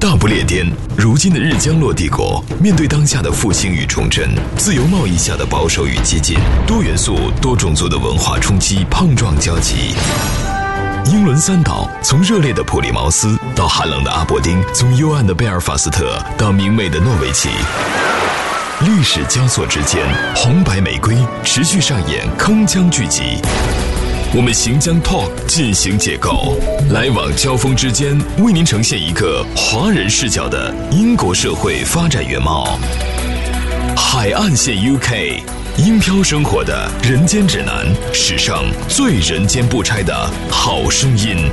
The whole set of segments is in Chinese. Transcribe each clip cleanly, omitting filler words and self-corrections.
大不列颠，如今的日将落帝国，面对当下的复兴与重振，自由贸易下的保守与激进，多元素、多种族的文化冲击碰撞交集。英伦三岛，从热烈的普利茅斯到寒冷的阿伯丁，从幽暗的贝尔法斯特到明媚的诺维奇，历史交错之间，红白玫瑰持续上演铿锵剧集。我们行将 Talk 进行解构，来往交锋之间，为您呈现一个华人视角的英国社会发展原貌。海岸线 UK， 英漂生活的人间指南，史上最人间不拆的好声音。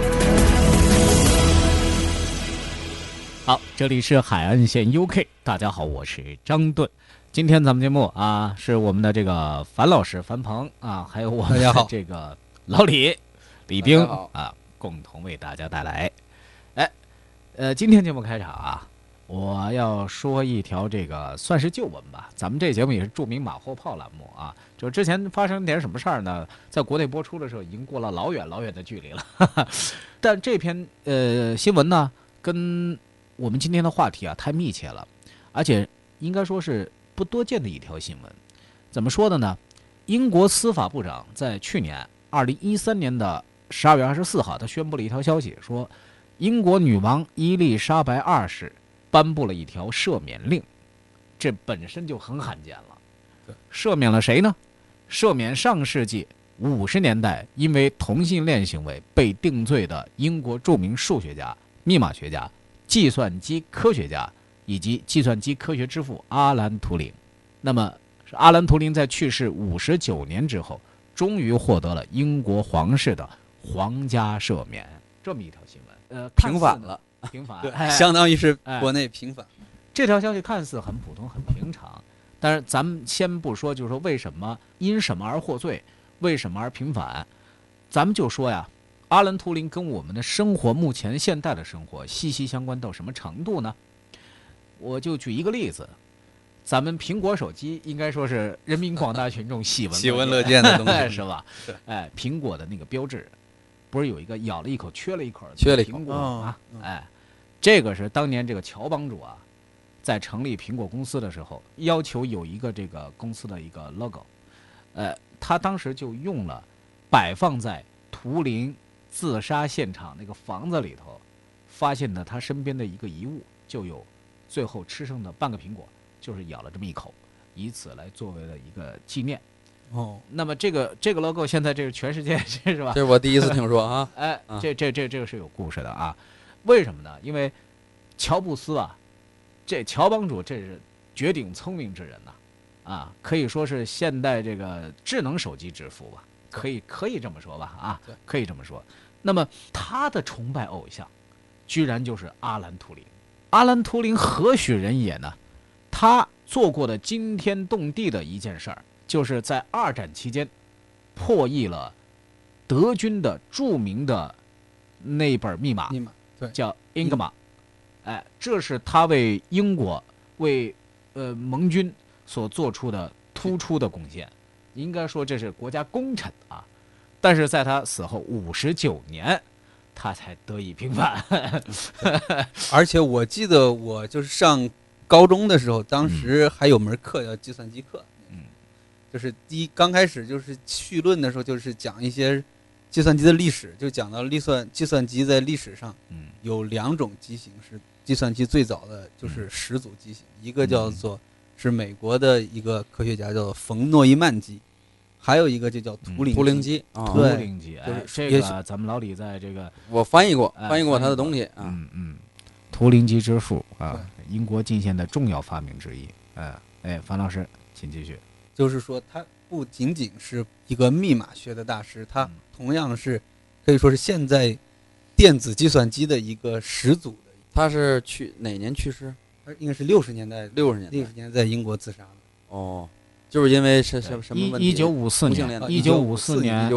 好，这里是海岸线 UK， 大家好，我是张顿。今天咱们节目啊，是我们的这个樊老师樊鹏啊，还有我们的这个老李冰啊，共同为大家带来。今天节目开场啊，我要说一条这个算是旧闻吧。咱们这节目也是著名马后炮栏目啊，就之前发生点什么事儿呢，在国内播出的时候已经过了老远的距离了。但这篇新闻呢，跟我们今天的话题啊太密切了，而且应该说是不多见的一条新闻。怎么说的呢？英国司法部长在去年2013年的12月24号，他宣布了一条消息，说英国女王伊丽莎白2世颁布了一条赦免令，这本身就很罕见了。赦免了谁呢？赦免上世纪50年代因为同性恋行为被定罪的英国著名数学家、密码学家、计算机科学家以及计算机科学之父阿兰·图灵。那么阿兰·图灵在去世59年之后，终于获得了英国皇室的皇家赦免，这么一条新闻。 平反了， 平反， 对，相当于是国内平反。 这条消息看似很普通、很平常，但是咱们先不说，就是说为什么因什么而获罪，为什么而平反，咱们就说呀，阿兰·图灵跟我们的生活，目前现代的生活息息相关到什么程度呢？我就举一个例子。咱们苹果手机应该说是人民广大群众喜闻乐见的东西， 是吧？苹果的那个标志，不是有一个咬了一口、缺了一口的苹果吗？这个是当年这个乔帮主啊，在成立苹果公司的时候，要求有一个这个公司的一个 logo，他当时就用了摆放在图灵自杀现场那个房子里头发现的他身边的一个遗物，就有最后吃剩的半个苹果。就是咬了这么一口，以此来作为了一个纪念。那么这个 logo 现在这是全世界是吧？ 这是我第一次听说啊。 这个是有故事的啊。为什么呢？因为乔布斯啊，这乔帮主这是绝顶聪明之人呐，可以说是现代这个智能手机之父吧，可以这么说吧啊，可以这么说。那么他的崇拜偶像，居然就是阿兰·图灵。阿兰·图灵何许人也呢？他做过的惊天动地的一件事儿，就是在2战期间破译了德军的著名的那本密码， 对， 叫英格玛。这是他为英国、为盟军所做出的突出的贡献，应该说这是国家功臣啊。但是在他死后59年，他才得以平反。 而且我记得我就是上高中的时候，当时还有门课叫计算机课，就是刚开始就是绪论的时候，就是讲一些计算机的历史，就讲到计算机在历史上，有2种机型是计算机最早的，就是始祖机型，一个叫做是美国的一个科学家叫做冯诺依曼机，还有一个就叫图灵机。 图灵机，这个咱们老李在这个我翻译过他的东西啊， 图灵机之父啊。英国近现的重要发明之一。樊老师请继续。 就是说他不仅仅是一个密码学的大师，他同样是可以说是现在电子计算机的一个始祖的。他是哪年去世？应该是60年代在英国自杀的。就是因为什么问题 ？1954年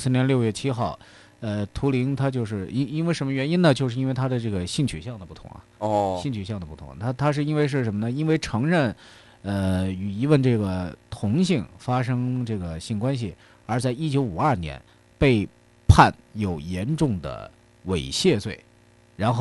6月7号，图灵他就是因为什么原因呢？就是因为他的这个性取向的不同啊。性取向的不同，他是因为是什么呢？因为承认与一位这个同性发生这个性关系，而在1952年被判有严重的猥亵罪，然后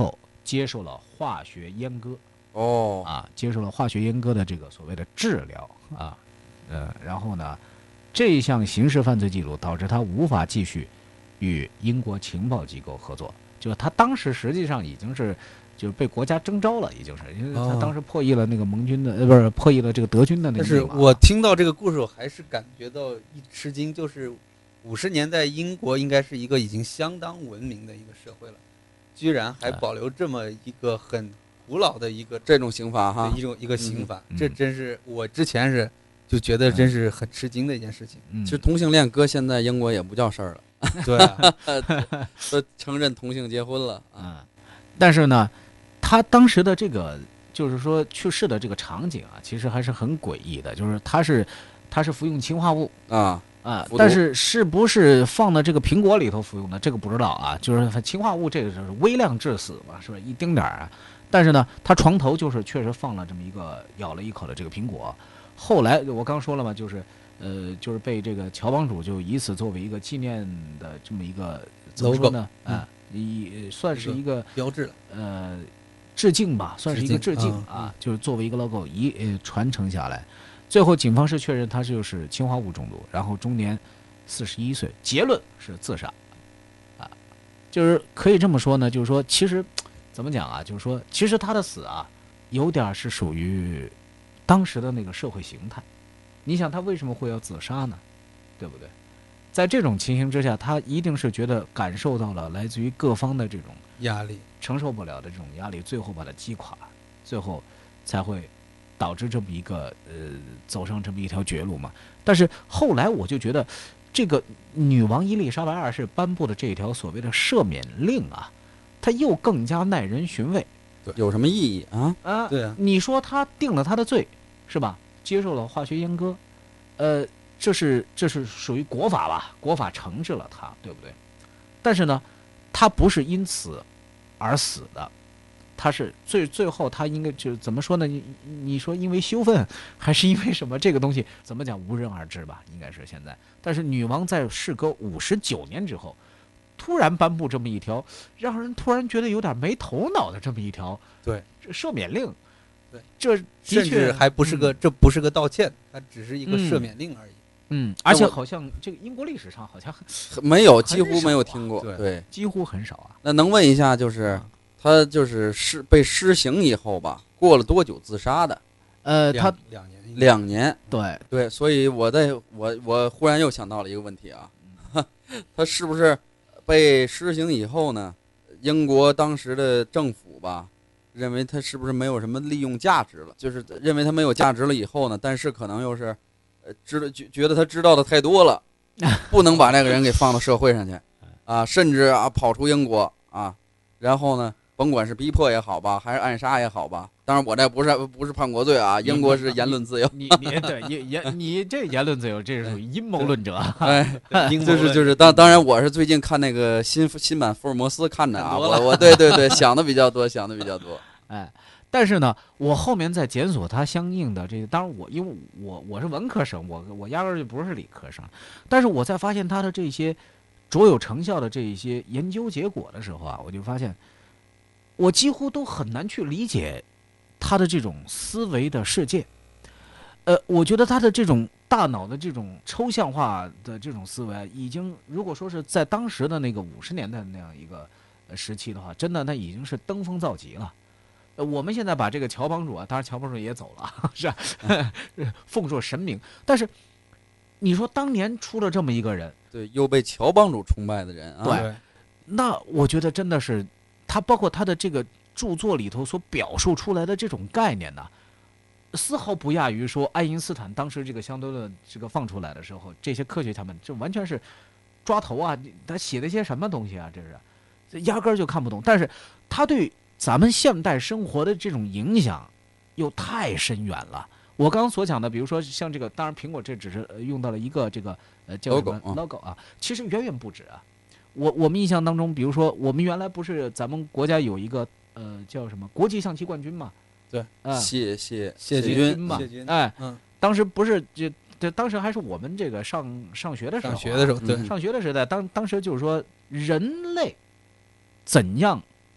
接受了化学阉割。接受了化学阉割的这个所谓的治疗啊，然后呢，这项刑事犯罪记录导致他无法继续与英国情报机构合作，就是他当时实际上已经是就是被国家征召了，已经是因为他当时破译了那个盟军的不是破译了这个德军的那个。但是我听到这个故事，我还是感觉到一吃惊，就是50年代英国应该是一个已经相当文明的一个社会了，居然还保留这么一个很古老的一个这种刑罚哈， 一个刑罚，这真是我之前是就觉得真是很吃惊的一件事情。 其实同性恋搁现在英国也不叫事儿了， 对啊，都承认同性结婚了啊。 但是呢，他当时的这个就是说去世的这个场景啊，其实还是很诡异的，就是他是服用氰化物但是是不是放到这个苹果里头服用的，这个不知道啊。就是氰化物这个是微量致死嘛，是不是一丁点儿啊？但是呢，他床头就是确实放了这么一个咬了一口的这个苹果。后来我刚说了嘛，就是被这个乔帮主就以此作为一个纪念的这么一个怎么说呢？算是一个标志了， 致敬吧，算是一个致敬啊，就是作为一个 logo 传承下来。最后警方是确认他就是氰化物中毒，然后终年41岁，结论是自杀啊。就是可以这么说呢，就是说其实怎么讲啊，就是说其实他的死啊有点是属于当时的那个社会形态。你想他为什么会要自杀呢？对不对？在这种情形之下，他一定是觉得感受到了来自于各方的这种压力， 承受不了的这种压力，最后把他击垮，最后才会导致这么一个走上这么一条绝路嘛。但是后来我就觉得，这个女王伊丽莎白二世颁布的这条所谓的赦免令啊，它又更加耐人寻味。 对，有什么意义啊？ 对啊， 你说他定了他的罪，是吧？接受了化学阉割，这是属于国法吧？国法惩治了他，对不对？但是呢，他不是因此而死的。他是最后他应该就是怎么说呢？你说因为羞愤还是因为什么？这个东西怎么讲无人而知吧？应该是现在。但是女王在事隔59年之后，突然颁布这么一条让人突然觉得有点没头脑的这么一条赦免令， 对， 这甚至还不是个这不是个道歉，它只是一个赦免令而已。 而且好像这个英国历史上好像没有，几乎没有听过， 对， 几乎很少啊。 那能问一下，就是他就是被施刑以后吧，过了多久自杀的？ 他 2年。 对， 所以我忽然又想到了一个问题啊，他是不是被施刑以后呢？英国当时的政府吧，认为他是不是没有什么利用价值了？就是认为他没有价值了以后呢，但是可能又是觉得他知道的太多了，不能把那个人给放到社会上去啊，甚至跑出英国啊，然后呢，甭管是逼迫也好吧，还是暗杀也好吧，当然我这不是叛国罪啊，英国是言论自由。 你这言论自由，这是属于阴谋论者。 就是当然我是最近看那个新版福尔摩斯看的啊，我对想的比较多。 但是呢，我后面在检索它相应的这个，当然因为我是文科生，我压根儿就不是理科生，但是我在发现它的这些卓有成效的这一些研究结果的时候啊，我就发现我几乎都很难去理解他的这种思维的世界。我觉得他的这种大脑的这种抽象化的这种思维，已经如果说是在当时的那个50年代那样一个时期的话，真的那已经是登峰造极了。我们现在把这个乔帮主啊，当然乔帮主也走了，是吧？奉作神明。但是你说当年出了这么一个人， 对，又被乔帮主崇拜的人啊， 对，那我觉得真的是他，包括他的这个著作里头所表述出来的这种概念呢，丝毫不亚于说爱因斯坦当时这个相对论这个放出来的时候，这些科学家们这完全是抓头啊！他写的些什么东西啊？这压根儿就看不懂。但是他对咱们现代生活的这种影响又太深远了。我刚刚所讲的，比如说像这个，当然苹果这只是用到了一个这个叫什么 logo 啊，其实远远不止啊。我们印象当中，比如说我们原来不是咱们国家有一个叫什么国际象棋冠军嘛？ 对， 谢军嘛，当时不是当时还是我们这个上学的时候， 对， 上学的时代，当时就是说人类怎样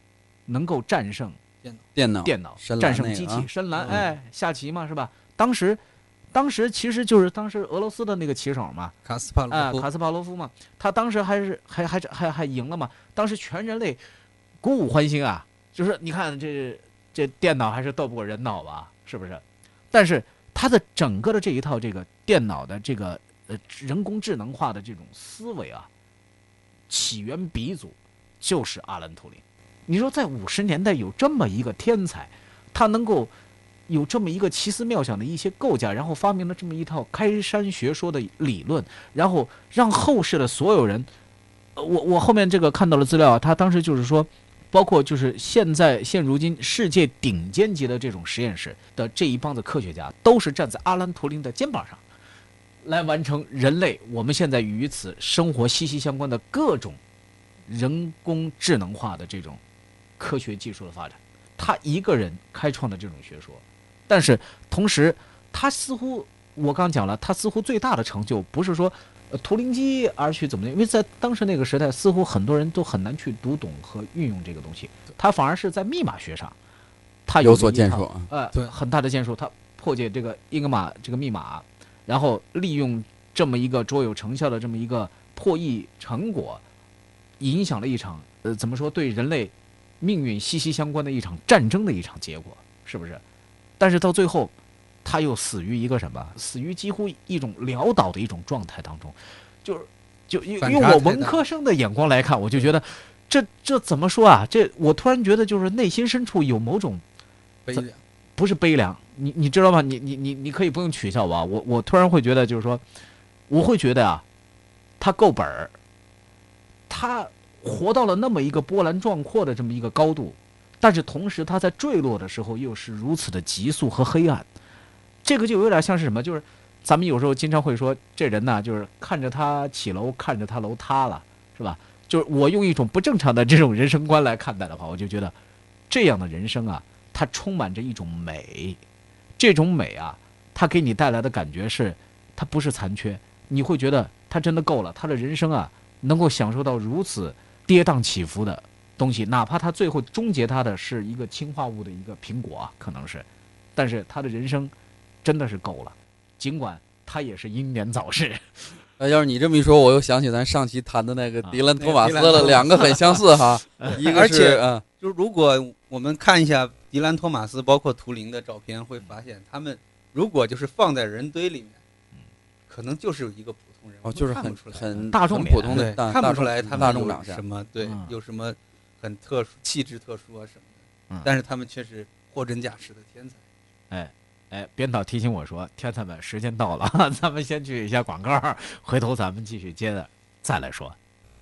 能够战胜电脑战胜机器，深蓝，下棋嘛，是吧？当时其实就是当时俄罗斯的那个棋手嘛， 卡斯帕罗夫嘛，他当时还赢了嘛。当时全人类鼓舞欢欣啊，就是你看这电脑还是斗不过人脑吧，是不是？但是他的整个的这一套这个电脑的这个人工智能化的这种思维啊，起源鼻祖就是阿兰·图灵。你说在50年代有这么一个天才，他能够有这么一个奇思妙想的一些构架，然后发明了这么一套开山学说的理论，然后让后世的所有人，我后面这个看到了资料啊，他当时就是说，包括就是现如今世界顶尖级的这种实验室的这一帮子科学家，都是站在阿兰·图灵的肩膀上，来完成人类我们现在与此生活息息相关的各种人工智能化的这种科学技术的发展。他一个人开创的这种学说，但是同时他似乎，我刚讲了，他似乎最大的成就不是说图灵机而去怎么样，因为在当时那个时代，似乎很多人都很难去读懂和运用这个东西，他反而是在密码学上他有所建树， 对，很大的建树，他破解这个英格玛这个密码，然后利用这么一个卓有成效的这么一个破译成果，影响了一场怎么说，对人类命运息息相关的一场战争的一场结果，是不是？但是到最后他又死于一个什么？死于几乎一种潦倒的一种状态当中，就用我文科生的眼光来看，我就觉得这怎么说啊？这我突然觉得就是内心深处有某种悲凉， 不是悲凉，你知道吗？你可以不用取笑我，我突然会觉得就是说，我会觉得啊，他够本儿，他活到了那么一个波澜壮阔的这么一个高度，但是同时他在坠落的时候又是如此的急速和黑暗，这个就有点像是什么？就是咱们有时候经常会说，这人呢，就是看着他起楼，看着他楼塌了，是吧？就是我用一种不正常的这种人生观来看待的话，我就觉得这样的人生啊，它充满着一种美，这种美啊，它给你带来的感觉是，它不是残缺，你会觉得他真的够了，他的人生啊，能够享受到如此跌宕起伏的东西，哪怕他最后终结他的是一个氰化物的一个苹果啊，可能是，但是他的人生真的是够了，尽管他也是英年早逝。 要是你这么一说，我又想起咱上期谈的那个迪兰托马斯了，两个很相似哈。一个是， 就如果我们看一下迪兰托马斯包括图灵的照片，会发现他们如果就是放在人堆里面，可能就是一个普通人， 就是很大众普通的， 看不出来他们有什么有什么很特殊气质特殊啊什么的，但是他们却是货真价实的天才。 编导提醒我说，天才们，时间到了，咱们先去一下广告，回头咱们继续接着再来说。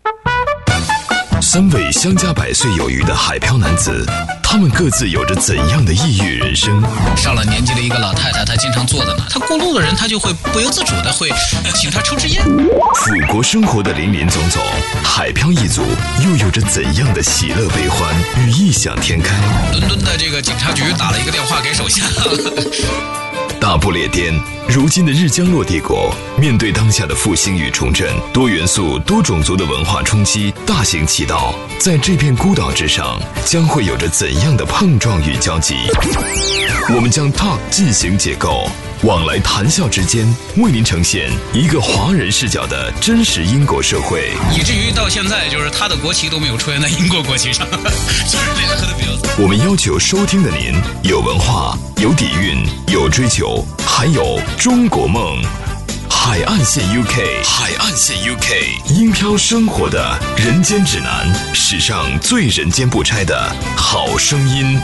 3位相加100岁有余的海漂男子，他们各自有着怎样的异域人生？ 上了年纪的一个老太太，她经常坐在那，她过路的人，她就会不由自主的会请她抽支烟。 腐国生活的林林总总，海漂一族又有着怎样的喜乐悲欢与异想天开？ 伦敦的这个警察局打了一个电话给手下。 大不列颠，如今的日将落帝国，面对当下的复兴与重振，多元素、多种族的文化冲击大行其道，在这片孤岛之上，将会有着怎样的碰撞与交集？我们将 Talk 进行解构，往来谈笑之间，为您呈现一个华人视角的真实英国社会， 以至于到现在，就是他的国旗都没有出现在英国国旗上，就是联合的比较。 我们要求收听的您有文化、有底蕴、有追求，还有中国梦。海岸线 UK， 海岸线 UK， 英漂生活的人间指南，史上最人间不拆的好声音。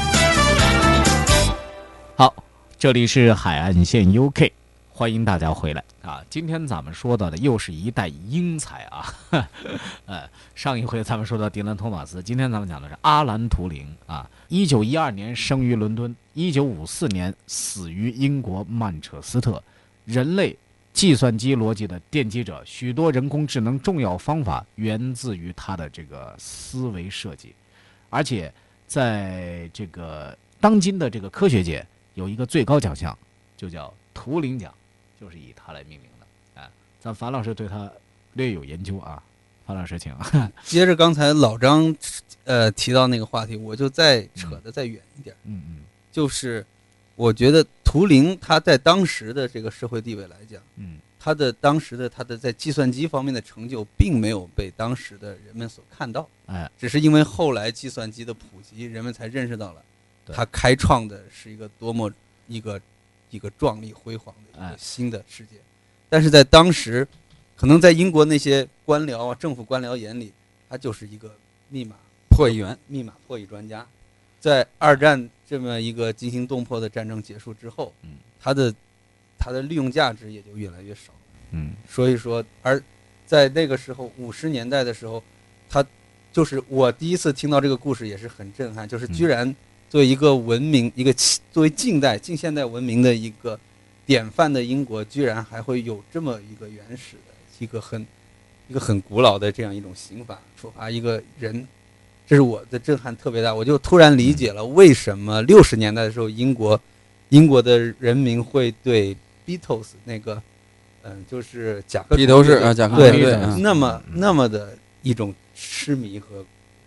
好，这里是海岸线 UK， 欢迎大家回来啊！今天咱们说到的又是一代英才啊，上一回咱们说到迪兰托马斯，今天咱们讲的是阿兰图灵啊。1912年生于伦敦，1954年死于英国曼彻斯特，人类计算机逻辑的奠基者，许多人工智能重要方法源自于他的这个思维设计，而且在这个当今的这个科学界有一个最高奖项，就叫图灵奖，就是以他来命名的。咱樊老师对他略有研究啊，樊老师请。 接着刚才老张提到那个话题，我就再扯得再远一点。就是我觉得图灵他在当时的这个社会地位来讲，他的当时的他的在计算机方面的成就并没有被当时的人们所看到，只是因为后来计算机的普及，人们才认识到了他开创的是一个多么一个壮丽辉煌的一个新的世界。但是在当时，可能在英国那些官僚啊、政府官僚眼里，他就是一个密码破译专家。在二战这么一个惊心动魄的战争结束之后，他的利用价值也就越来越少了。所以说，而在那个时候50年代的时候，他就是我第一次听到这个故事也是很震撼，就是居然作为一个文明，作为近现代文明的一个典范的英国，居然还会有这么一个原始的一个很古老的这样一种刑法处罚一个人，这是我的震撼特别大。我就突然理解了为什么60年代的时候英国的人民会对 Beatles 那个就是甲壳披头士甲壳对那么的一种痴迷和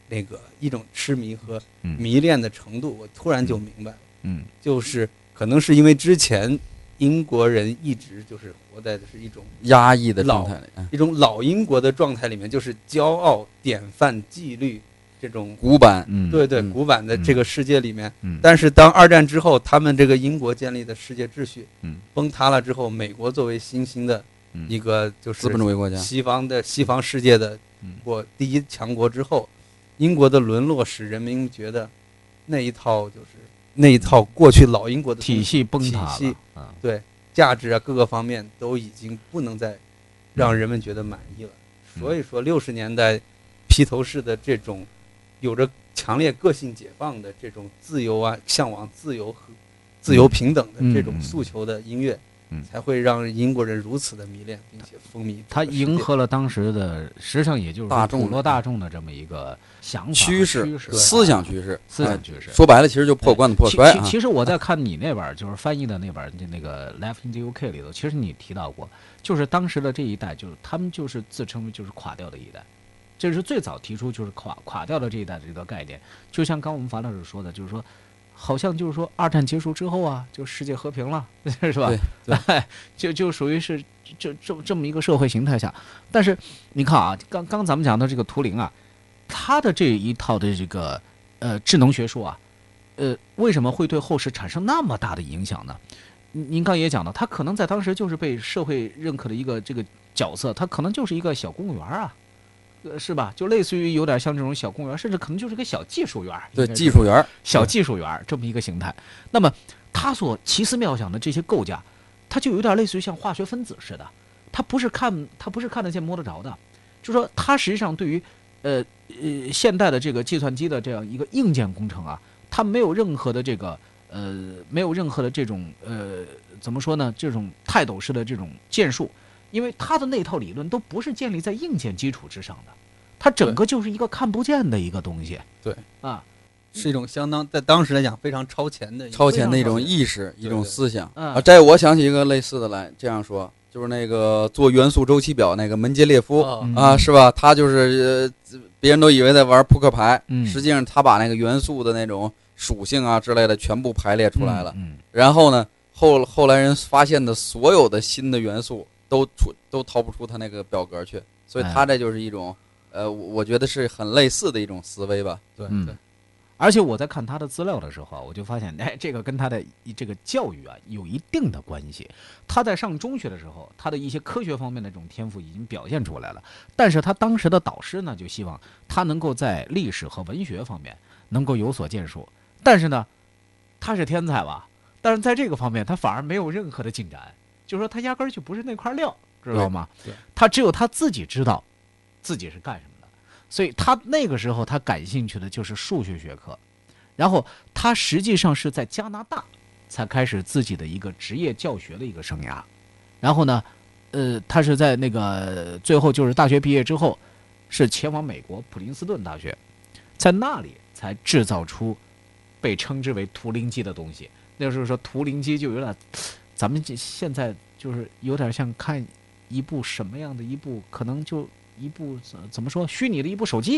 迷恋的程度，我突然就明白了。就是可能是因为之前英国人一直就是活在的是一种压抑的状态里， 一种老英国的状态里面，就是骄傲、典范、纪律这种古板， 对古板的这个世界里面。但是当二战之后，他们这个英国建立的世界秩序崩塌了之后，美国作为新兴的一个就是资本主义国家， 西方世界的第一强国之后，英国的沦落使人民觉得那一套过去老英国的体系崩塌了， 对价值啊各个方面都已经不能再让人们觉得满意了。所以说60年代披头士的这种有着强烈个性解放的这种自由啊，向往自由和自由平等的这种诉求的音乐，才会让英国人如此的迷恋，并且风靡。 它迎合了当时的，实际上也就是普罗大众的这么一个想法趋势、思想趋势。说白了，其实就破罐子破摔。 其实我在看你那本就是翻译的那本那个《Life in the UK》里头，其实你提到过，就是当时的这一代，就是他们就是自称为就是垮掉的一代。这是最早提出就是垮掉的这一代的这个概念，就像刚我们樊老师说的，就是说，好像就是说二战结束之后啊，就世界和平了，是吧？对，就属于是这么一个社会形态下。但是你看啊，刚咱们讲的这个图灵啊，他的这一套的这个智能学说啊，为什么会对后世产生那么大的影响呢？您刚也讲到，他可能在当时就是被社会认可的一个这个角色，他可能就是一个小公务员啊。是吧？就类似于有点像这种小公务员，甚至可能就是个小技术员。 对，技术员， 小技术员这么一个形态。那么他所奇思妙想的这些构架，他就有点类似于像化学分子似的，他不是看得见摸得着的。就说他实际上对于现代的这个计算机的这样一个硬件工程啊，他没有任何的这个这种怎么说呢？这种泰斗式的这种建树。因为他的那套理论都不是建立在硬件基础之上的，它整个就是一个看不见的一个东西。 对啊，是一种相当在当时来讲非常超前的一种意识，一种思想啊。这我想起一个类似的来，这样说就是那个做元素周期表那个门捷列夫啊，是吧？他就是别人都以为在玩扑克牌，实际上他把那个元素的那种属性啊之类的全部排列出来了。然后呢，后来人发现的所有的新的元素。都逃不出他那个表格去，所以他这就是一种，我觉得是很类似的一种思维吧。 对， 而且我在看他的资料的时候，我就发现，这个跟他的这个教育啊有一定的关系。他在上中学的时候，他的一些科学方面的这种天赋已经表现出来了，但是他当时的导师呢，就希望他能够在历史和文学方面能够有所建树。但是呢，他是天才吧，但是在这个方面他反而没有任何的进展。就是说他压根儿就不是那块料，知道吗？他只有他自己知道自己是干什么的，所以他那个时候他感兴趣的就是数学学科，然后他实际上是在加拿大才开始自己的一个职业教学的一个生涯，然后呢，他是在那个最后就是大学毕业之后，是前往美国普林斯顿大学，在那里才制造出被称之为图灵机的东西。那时候说图灵机就有点。咱们现在就是有点像看一部什么样的一部，可能就一部怎么说虚拟的一部手机，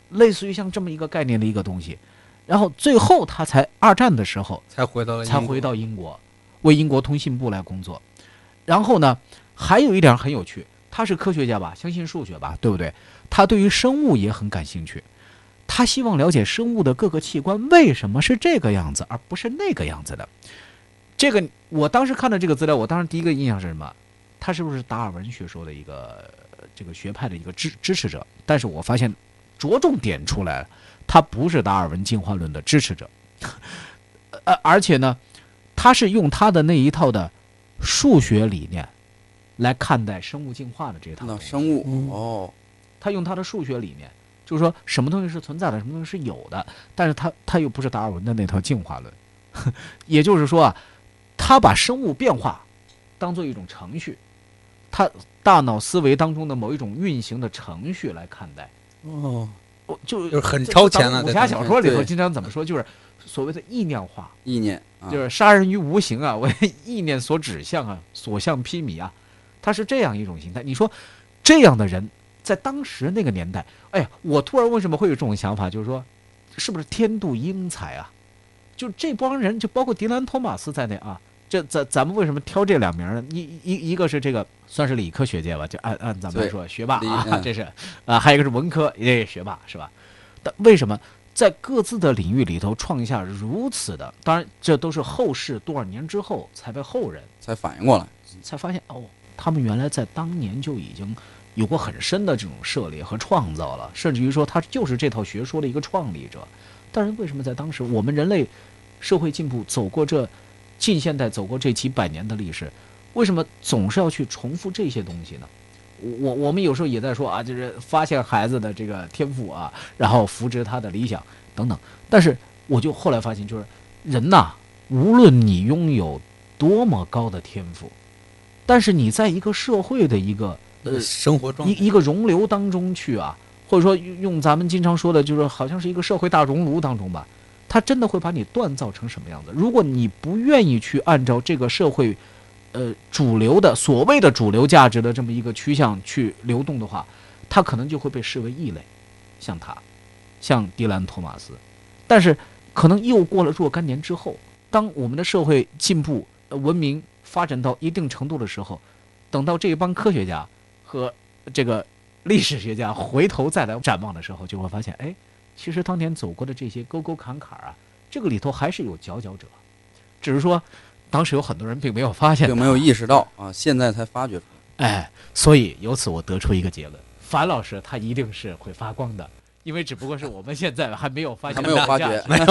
类似于像这么一个概念的一个东西。然后最后他才二战的时候才回到英国，为英国通信部来工作。然后呢，还有一点很有趣，他是科学家吧，相信数学吧，对不对？他对于生物也很感兴趣，他希望了解生物的各个器官为什么是这个样子，而不是那个样子的。这个我当时看到这个资料，我当时第一个印象是什么？他是不是达尔文学说的一个这个学派的一个支持者？但是我发现着重点出来了，他不是达尔文进化论的支持者，而且呢，他是用他的那一套的数学理念来看待生物进化的这套生物他用他的数学理念，就是说什么东西是存在的，什么东西是有的，但是他又不是达尔文的那套进化论，也就是说啊，他把生物变化当做一种程序，他大脑思维当中的某一种运行的程序来看待。 就是很超前了。 武侠小说里头经常怎么说，就是所谓的意念化， 意念就是杀人于无形啊，为意念所指向啊，所向披靡啊，他是这样一种形态。你说这样的人在当时那个年代，哎呀，我突然为什么会有这种想法，就是说是不是天妒英才啊？就这帮人，就包括迪兰托马斯在内啊，这咱们为什么挑这两名呢？一个是这个算是理科学界吧，就按咱们来说学霸啊，这是还有一个是文科也学霸是吧？但为什么在各自的领域里头创下如此的？当然，这都是后世多少年之后才被后人才反应过来， 才发现他们原来在当年就已经有过很深的这种涉猎和创造了，甚至于说他就是这套学说的一个创立者。但是为什么在当时我们人类社会进步走过这近现代走过这几百年的历史，为什么总是要去重复这些东西呢？我们有时候也在说啊，就是发现孩子的这个天赋啊，然后扶植他的理想等等。但是我就后来发现，就是人呐，无论你拥有多么高的天赋，但是你在一个社会的一个生活状态一个容流当中去啊，或者说用咱们经常说的，就是好像是一个社会大熔炉当中吧，它真的会把你锻造成什么样子？如果你不愿意去按照这个社会主流的所谓的主流价值的这么一个趋向去流动的话，它可能就会被视为异类，像迪兰托马斯。但是可能又过了若干年之后，当我们的社会进步文明发展到一定程度的时候，等到这一帮科学家和这个历史学家回头再来展望的时候，就会发现，哎，其实当年走过的这些沟沟坎坎啊，这个里头还是有佼佼者，只是说当时有很多人并没有发现， 并没有意识到啊，现在才发掘出来。哎，所以由此我得出一个结论：樊老师他一定是会发光的，因为只不过是我们现在还没有发现， 还没有发觉， 没有。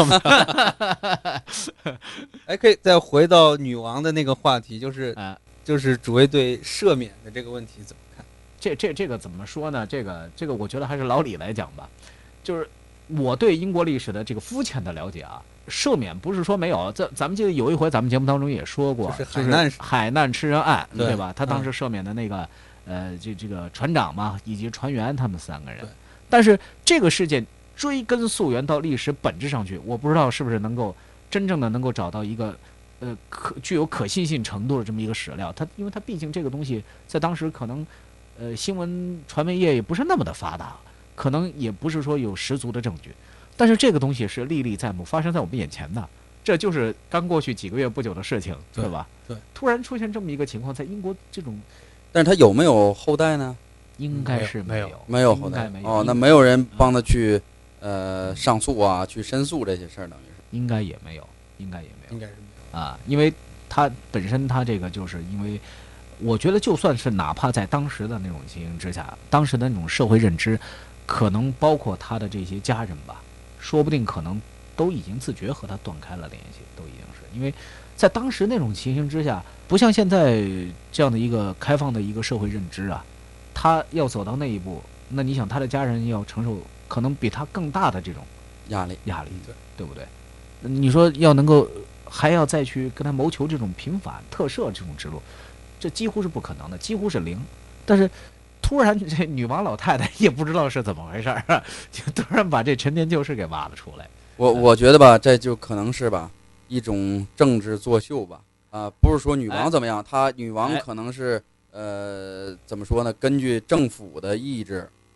哎，可以再回到女王的那个话题，就是主位对赦免的这个问题怎么看？ 这个怎么说呢？这个我觉得还是老李来讲吧。就是我对英国历史的这个肤浅的了解啊，赦免不是说没有，咱们记得有一回咱们节目当中也说过， 就是海难吃人案，对吧？他当时赦免的那个这个船长嘛，以及船员他们3个人。但是这个事件追根溯源到历史本质上去，我不知道是不是能够真正的能够找到一个具有可信性程度的这么一个史料。因为它毕竟这个东西在当时可能新闻传媒业也不是那么的发达，可能也不是说有十足的证据，但是这个东西是历历在目，发生在我们眼前的，这就是刚过去几个月不久的事情，对吧？ 对， 突然出现这么一个情况，在英国这种， 但是他有没有后代呢？ 应该是没有后代，那没有人帮他去上诉啊，去申诉这些事儿，等于是应该也没有啊，因为他本身他这个就是因为。我觉得就算是哪怕在当时的那种情形之下，当时的那种社会认知，可能包括他的这些家人吧，说不定可能都已经自觉和他断开了联系，都已经是因为在当时那种情形之下，不像现在这样的一个开放的一个社会认知啊，他要走到那一步，那你想他的家人要承受可能比他更大的这种压力， 对不对？你说要能够还要再去跟他谋求这种平反特赦这种之路，这几乎是不可能的，几乎是零。但是突然这女王老太太也不知道是怎么回事儿，就突然把这陈年旧事给挖了出来。 我觉得吧，这就可能是吧一种政治作秀吧。不是说女王怎么样，女王可能是怎么说呢？根据政府的意志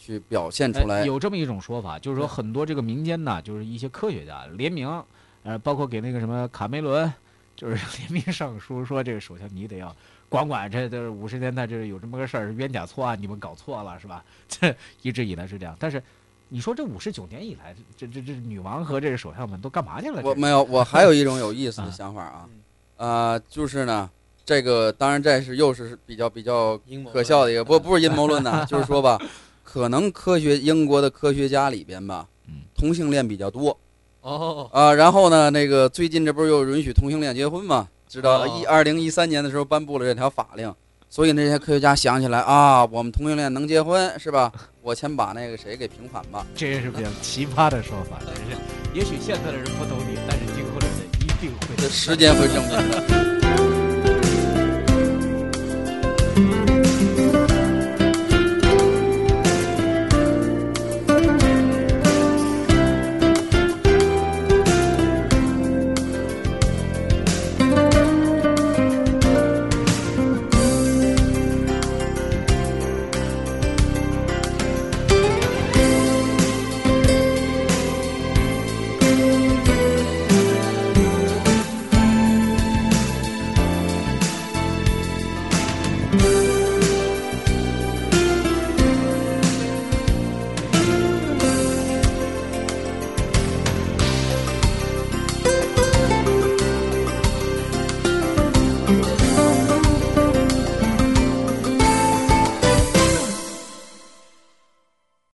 去表现出来。 有这么一种说法，就是说很多这个民间呢，就是一些科学家联名，包括给那个什么卡梅伦，就是联名上书说，这个首先你得要管，这50年代这有这么个事儿，冤假错案，你们搞错了是吧？这一直以来是这样，但是。你说这59年以来，这女王和这个首相们都干嘛去了？ 我没有，我还有一种有意思的想法啊，就是呢，这个当然这是又是比较可笑的一个，不是阴谋论呐，就是说吧，可能英国的科学家里边吧，同性恋比较多然后呢，那个最近这不是又允许同性恋结婚嘛？知道2013年的时候颁布了这条法令。所以那些科学家想起来啊，我们同性恋能结婚是吧？我先把那个谁给平反吧。 这也是比较奇葩的说法，真是。也许现在的人不懂你，但是今后的人一定会。 这时间会证明的。